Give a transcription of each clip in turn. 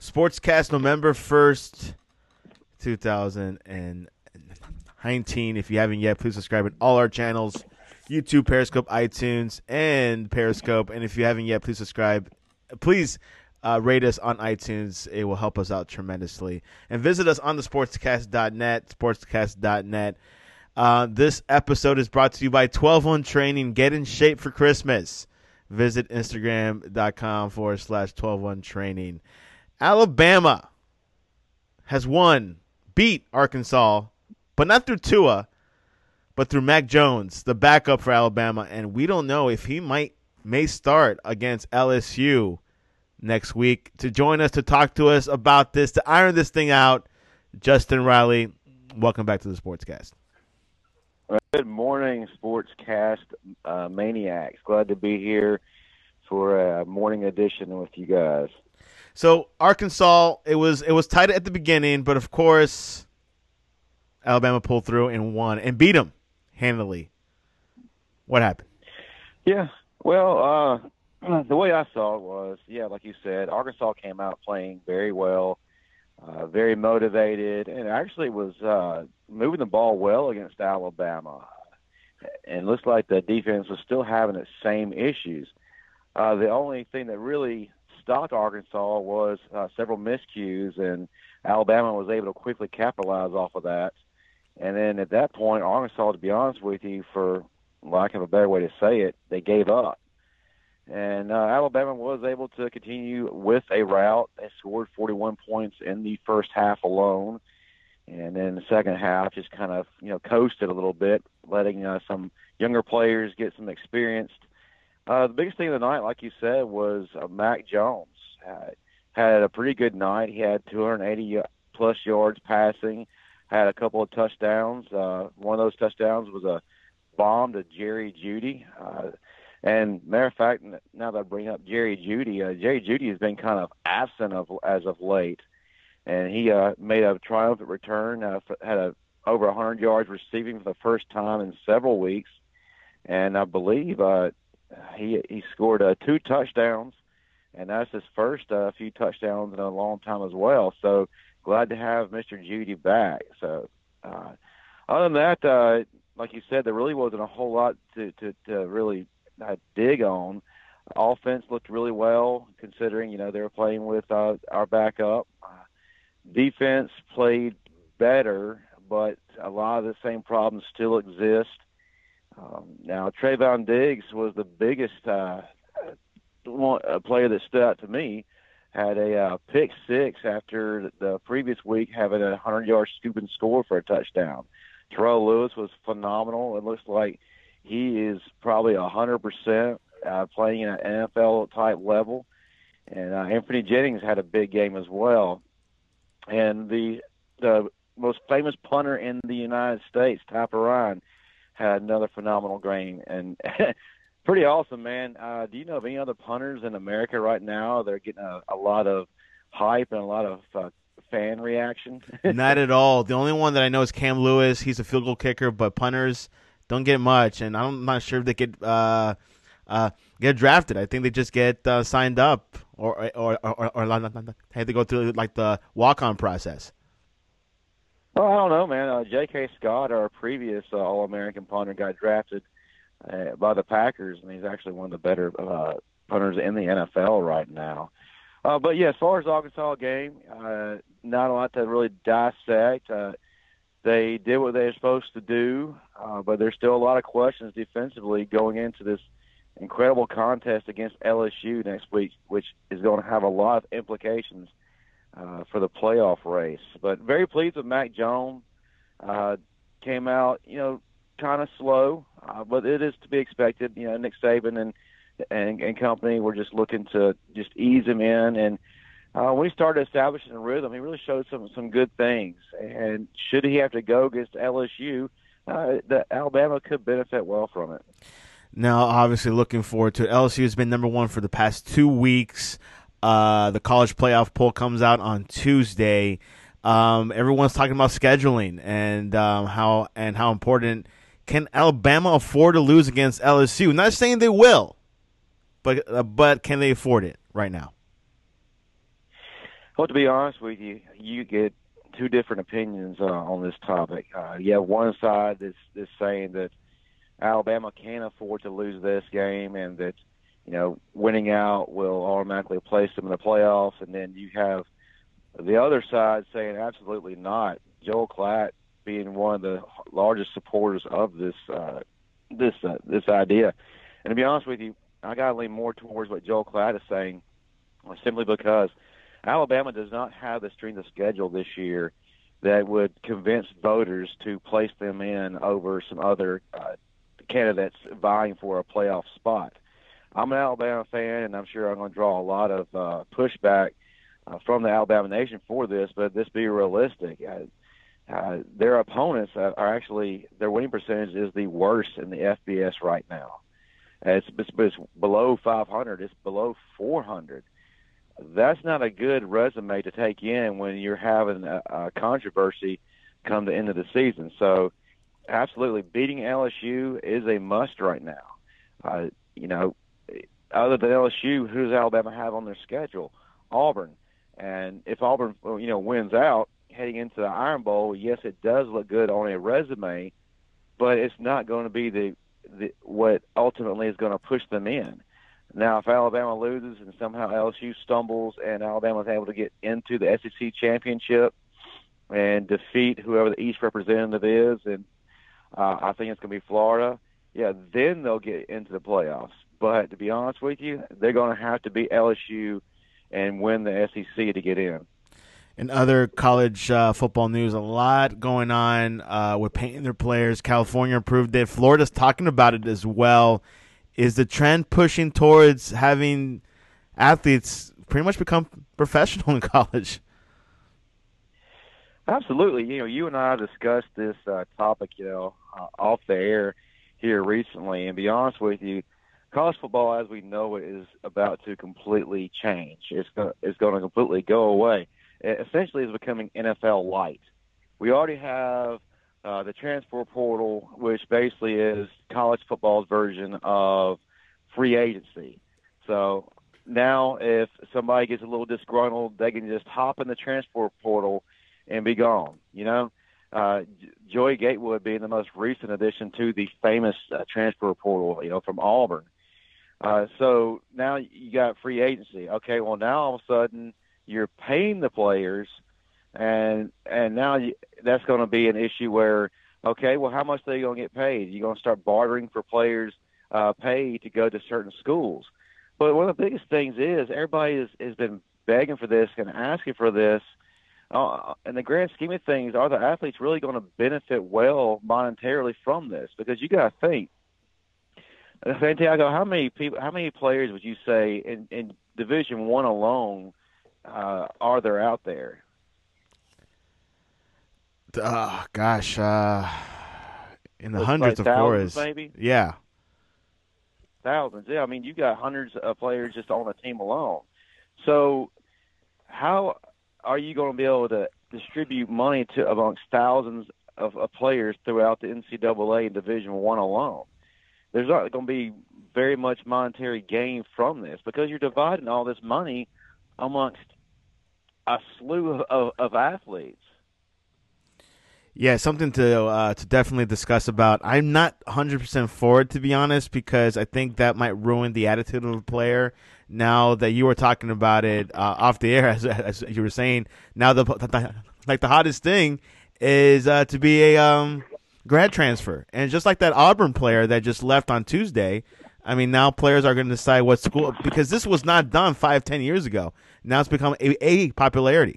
Sportscast November 1st, 2019. If you haven't yet, please subscribe on all our channels, YouTube, Periscope, iTunes, and Periscope. And if you haven't yet, please subscribe. Please rate us on iTunes. It will help us out tremendously. And visit us on the sportscast.net, sportscast.net. This episode is brought to you by 12-1 Training. Get in shape for Christmas. Visit Instagram.com/12-1 Training. Alabama has beat Arkansas, but not through Tua, but through Mac Jones, the backup for Alabama. And we don't know if he may start against LSU next week. To join us, to talk to us about this, to iron this thing out, Justin Riley, welcome back to the Sportscast. Good morning, Sportscast maniacs. Glad to be here for a morning edition with you guys. So Arkansas, it was tight at the beginning, but of course Alabama pulled through and won and beat them handily. What happened? Yeah, well, the way I saw it was, like you said, Arkansas came out playing very well, very motivated, and actually was moving the ball well against Alabama. And looks like the defense was still having its same issues. The only thing that really stopped Arkansas was several miscues, and Alabama was able to quickly capitalize off of that. And then at that point, Arkansas, to be honest with you, for lack of a better way to say it, they gave up. And Alabama was able to continue with a route. They scored 41 points in the first half alone. And then the second half just kind of, coasted a little bit, letting some younger players get some experience. The biggest thing of the night, like you said, was Mac Jones. Had a pretty good night. He had 280-plus yards passing, had a couple of touchdowns. One of those touchdowns was a bomb to Jerry Jeudy. And matter of fact, now that I bring up Jerry Jeudy has been kind of absent as of late. And he made a triumphant return, had over 100 yards receiving for the first time in several weeks. And I believe he scored 2 touchdowns, and that's his first few touchdowns in a long time as well. So glad to have Mr. Jeudy back. So other than that, like you said, there really wasn't a whole lot to really dig on. Offense looked really well, considering they were playing with our backup. Defense played better, but a lot of the same problems still exist. Now, Trayvon Diggs was the biggest player that stood out to me. Had a pick six after the previous week having a 100-yard scoop and score for a touchdown. Terrell Lewis was phenomenal. It looks like he is probably 100% playing at an NFL-type level. And Anthony Jennings had a big game as well. And the most famous punter in the United States, Typer Ryan, had another phenomenal game. And pretty awesome, man. Do you know of any other punters in America right now that are getting a lot of hype and a lot of fan reaction? Not at all. The only one that I know is Cam Lewis. He's a field goal kicker, but punters don't get much. And I'm not sure if they get drafted. I think they just get signed up or had to go through like the walk-on process. Well, I don't know, man. J.K. Scott, our previous All-American punter, got drafted by the Packers, and he's actually one of the better punters in the NFL right now. But, yeah, as far as the Arkansas game, not a lot to really dissect. They did what they were supposed to do, but there's still a lot of questions defensively going into this incredible contest against LSU next week, which is going to have a lot of implications for the playoff race. But very pleased with Mac Jones. Came out, kind of slow, but it is to be expected. Nick Saban and company were just looking to just ease him in. And when he started establishing a rhythm, he really showed some good things. And should he have to go against LSU, the Alabama could benefit well from it. Now, obviously, looking forward to it. LSU has been number one for the past 2 weeks. The college playoff poll comes out on Tuesday. Everyone's talking about scheduling and how important. Can Alabama afford to lose against LSU? Not saying they will, but can they afford it right now? Well, to be honest with you, you get two different opinions on this topic. You have one side that's saying that Alabama can't afford to lose this game, and that winning out will automatically place them in the playoffs. And then you have the other side saying absolutely not. Joel Klatt being one of the largest supporters of this idea. And to be honest with you, I got to lean more towards what Joel Klatt is saying, simply because Alabama does not have the strength of schedule this year that would convince voters to place them in over some other candidates vying for a playoff spot. I'm an Alabama fan, and I'm sure I'm going to draw a lot of pushback from the Alabama Nation for this, but let's be realistic. Their opponents are actually, their winning percentage is the worst in the FBS right now. It's below 500. It's below 400. That's not a good resume to take in when you're having a controversy come the end of the season. So, absolutely, beating LSU is a must right now. Other than LSU, who does Alabama have on their schedule? Auburn. And if Auburn, wins out heading into the Iron Bowl, yes, it does look good on a resume, but it's not going to be the what ultimately is going to push them in. Now, if Alabama loses and somehow LSU stumbles and Alabama is able to get into the SEC championship and defeat whoever the East representative is, and I think it's going to be Florida, then they'll get into the playoffs. But to be honest with you, they're going to have to beat LSU and win the SEC to get in. In other college football news, a lot going on with paying their players. California approved it. Florida's talking about it as well. Is the trend pushing towards having athletes pretty much become professional in college? Absolutely. You and I discussed this topic, off the air here recently. And to be honest with you, college football as we know it is about to completely change. It's going to completely go away. It essentially is becoming NFL light. We already have the transfer portal, which basically is college football's version of free agency. So now if somebody gets a little disgruntled, they can just hop in the transfer portal and be gone. Joey Gatewood being the most recent addition to the famous transfer portal, from Auburn. So now you got free agency. Okay, well now all of a sudden you're paying the players, and now that's going to be an issue where, okay, well how much are they going to get paid? You're going to start bartering for players' pay to go to certain schools. But one of the biggest things is everybody has been begging for this and asking for this. In the grand scheme of things, are the athletes really going to benefit well monetarily from this? Because you got to think, Santiago, how many players would you say in Division I alone are there out there? Gosh, in the Looks hundreds, like of thousands, course. maybe Yeah. thousands. Yeah, I mean you got hundreds of players just on the team alone. So how are you going to be able to distribute money to amongst thousands of players throughout the NCAA and Division I alone? There's not going to be very much monetary gain from this because you're dividing all this money amongst a slew of athletes. Yeah, something to definitely discuss about. I'm not 100% for it, to be honest, because I think that might ruin the attitude of a player. Now that you were talking about it off the air, as you were saying, now the hottest thing is to be a grad transfer, and just like that Auburn player that just left on Tuesday. I mean, now players are going to decide what school, because this was not done 5-10 years ago. Now it's become a popularity.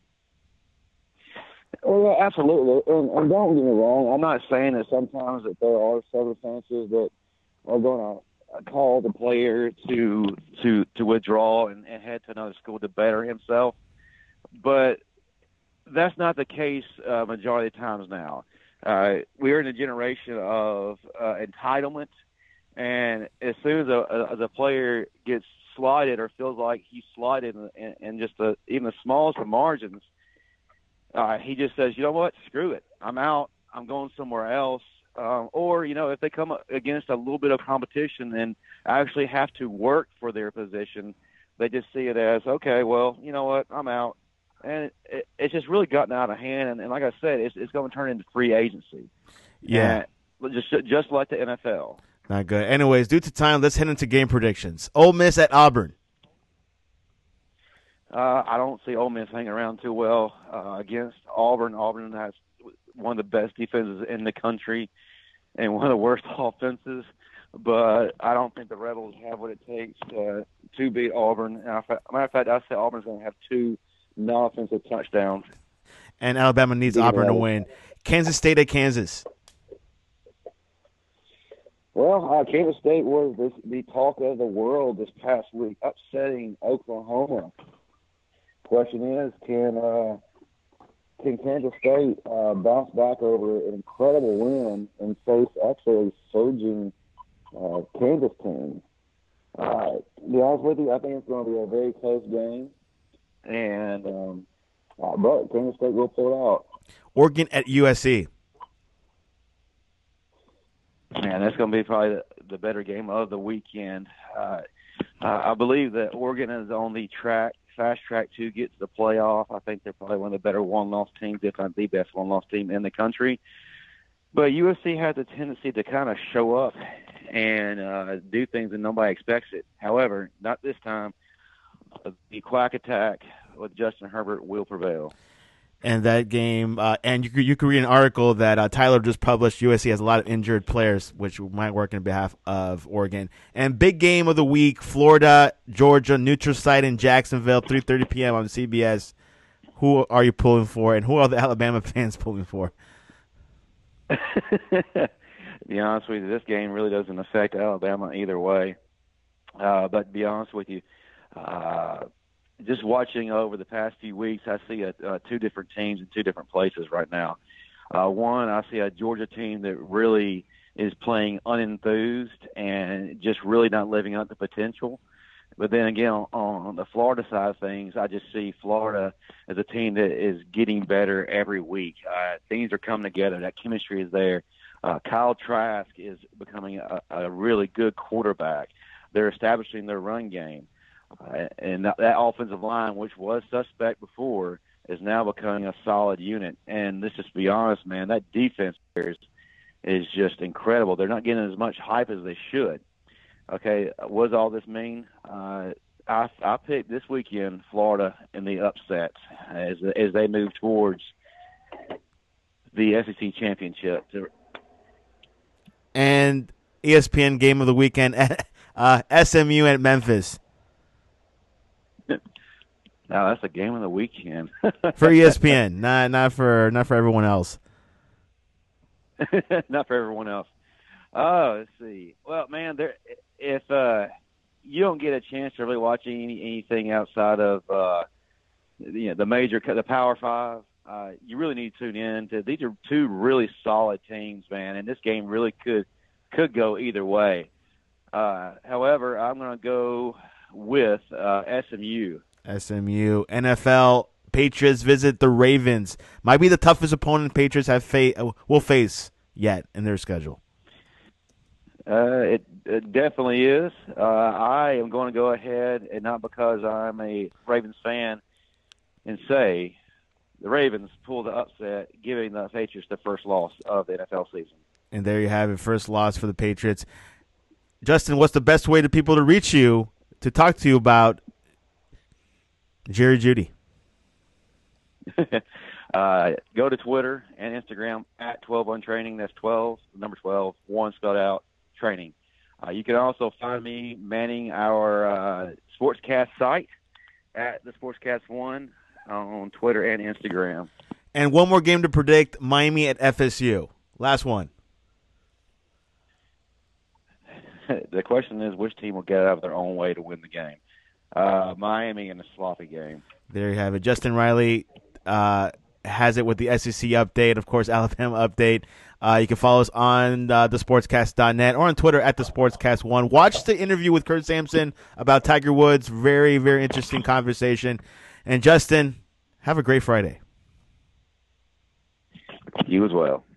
Well, absolutely, and don't get me wrong. I'm not saying that sometimes that there are circumstances that are going to call the player to withdraw and head to another school to better himself, but that's not the case majority of times now. We are in a generation of entitlement, and as soon as a player gets slighted or feels like he's slighted in just even the smallest of margins, he just says, you know what, screw it. I'm out. I'm going somewhere else. Or, if they come against a little bit of competition and actually have to work for their position, they just see it as, okay, well, you know what, I'm out. and it's just really gotten out of hand. And like I said, it's going to turn into free agency. Yeah. And just like the NFL. Not good. Anyways, due to time, let's head into game predictions. Ole Miss at Auburn. I don't see Ole Miss hanging around too well against Auburn. Auburn has one of the best defenses in the country and one of the worst offenses. But I don't think the Rebels have what it takes to beat Auburn. Matter of fact, I say Auburn's going to have 2 non-offensive touchdowns. And Alabama needs Auburn to win. Kansas State at Kansas. Well, Kansas State was the talk of the world this past week, upsetting Oklahoma. Question is, can Kansas State bounce back over an incredible win and face actually a surging Kansas team? To be honest with you, I think it's going to be a very close game, and but Kansas State will pull it out. Oregon at USC. Man, that's going to be probably the better game of the weekend. I believe that Oregon is on the fast track to get to the playoff. I think they're probably one of the better one-loss teams, if not the best one-loss team in the country. But USC has a tendency to kind of show up and do things that nobody expects it. However, not this time. The quack attack with Justin Herbert will prevail. And that game, and you could read an article that Tyler just published. USC has a lot of injured players, which might work in behalf of Oregon. And big game of the week: Florida, Georgia, neutral site in Jacksonville, 3:30 p.m. on CBS. Who are you pulling for, and who are the Alabama fans pulling for? To be honest with you, this game really doesn't affect Alabama either way. But to be honest with you, just watching over the past few weeks, I see 2 different teams in 2 different places right now. One, I see a Georgia team that really is playing unenthused and just really not living up to potential. But then again, on the Florida side of things, I just see Florida as a team that is getting better every week. Things are coming together. That chemistry is there. Kyle Trask is becoming a really good quarterback. They're establishing their run game. And that offensive line, which was suspect before, is now becoming a solid unit. And let's just be honest, man, that defense is just incredible. They're not getting as much hype as they should. Okay, what does all this mean? I picked this weekend Florida in the upset as they move towards the SEC championship. And ESPN game of the weekend, SMU at Memphis. Now that's a game of the weekend for ESPN, not for everyone else. Not for everyone else. Oh, let's see. Well, man, if you don't get a chance to really watch anything outside of the Power Five, you really need to tune in. These are 2 really solid teams, man, and this game really could go either way. However, I'm going to go with SMU. SMU. NFL, Patriots visit the Ravens. Might be the toughest opponent Patriots will face yet in their schedule. It definitely is. I am going to go ahead, and not because I'm a Ravens fan, and say the Ravens pull the upset, giving the Patriots the first loss of the NFL season. And there you have it, first loss for the Patriots. Justin, what's the best way to people to reach you, to talk to you about Jerry Jeudy? Go to Twitter and Instagram at 12OneTraining. That's 12, the number 12, 1 spelled out, training. You can also find me manning our Sportscast site at the Sportscast 1 on Twitter and Instagram. And one more game to predict, Miami at FSU. Last one. The question is, which team will get out of their own way to win the game? Miami in a sloppy game. There you have it. Justin Riley has it with the SEC update, of course, Alabama update. You can follow us on thesportscast.net or on Twitter at thesportscast1. Watch the interview with Kurt Sampson about Tiger Woods. Very, very interesting conversation. And Justin, have a great Friday. You as well.